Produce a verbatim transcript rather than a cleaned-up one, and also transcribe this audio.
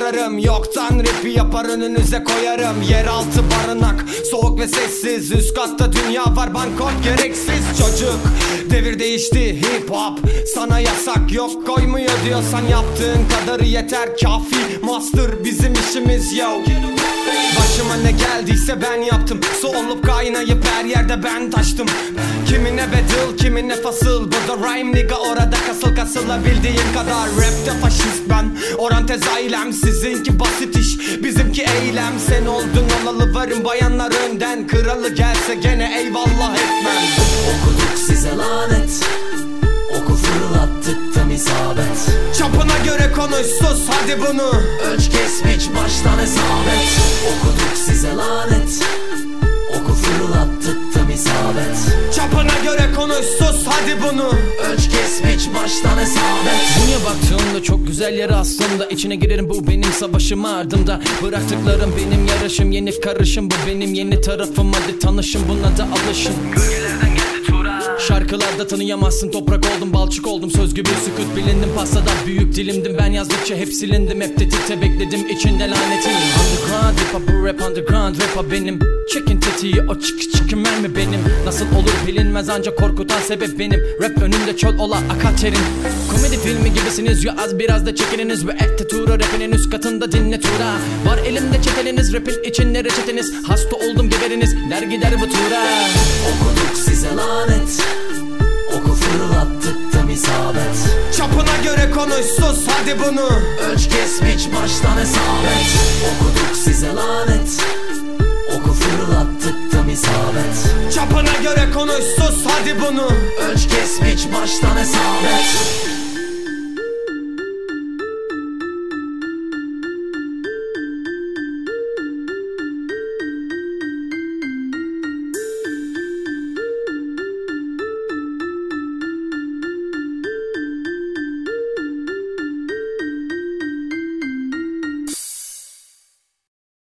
ararım. Yoktan rapi yapar önünüze koyarım. Yeraltı barınak soğuk ve sessiz. Üst katta dünya var, Bangkok gereksiz. Çocuk devir değişti, hip hop sana yasak yok. Koymuyor diyorsan yaptığın kadarı yeter, kafi. Master bizim işimiz yo. Başıma ne geldiyse ben yaptım. Su olup kaynayıp her yerde ben taştım. Kimine bedel, kimine fasıl. Burada rhyme nigga, orada kasıl kasılabildiğin kadar. Rapte faşist ben, orantez ailem. Sizinki basit iş, bizimki eylem. Sen oldun olalı varım, bayanlar önden. Kralı gelse gene eyvallah etmem. Okuduk size lanet, oku fırlattık tam isabet. Çapına göre konuş, sus hadi bunu ölç kes biç baştan hesabet. Okuduk size lanet, oku fırlattık tam isabet. Çapına göre konuş, sus hadi bunu ölç kes biç baştan hesabet. Dünya baktığımda çok güzel yer aslında. İçine girerim, bu benim savaşım ardımda. Bıraktıklarım benim yarışım, yeni karışım. Bu benim yeni tarafım, hadi tanışın, buna da alışın. Gölgelerden geldi tura. Şarkılarda tanıyamazsın, toprak oldum, balçık oldum. Söz gibi sükut bilindim, pastada büyük dilimdim. Ben yazdıkça hep silindim, hep tetikte bekledim, içinde lanetim. Underground rap, bu rap underground rap benim. Çekin tetiği, o çıkı çıkı mermi benim. Nasıl olur bilinmez, ancak korkutan sebep benim. Rap önümde çöl ola akar terin. Komedi filmi gibisiniz ya, az biraz da çekininiz. Ve ekte tura rapinin üst katında dinle tura. Var elimde çeteliniz, rapin içinde reçeteniz. Hasta oldum geberiniz, der gider bu tura. Okuduk size lanet, oku fırlattık tam isabet. Çapına göre konuş, sus hadi bunu ölç kes biç baştan hesabet. Okuduk size lanet, oku fırlattık tam isabet. Çapına göre konuş, sus hadi bunu ölç kes biç baştan hesabet.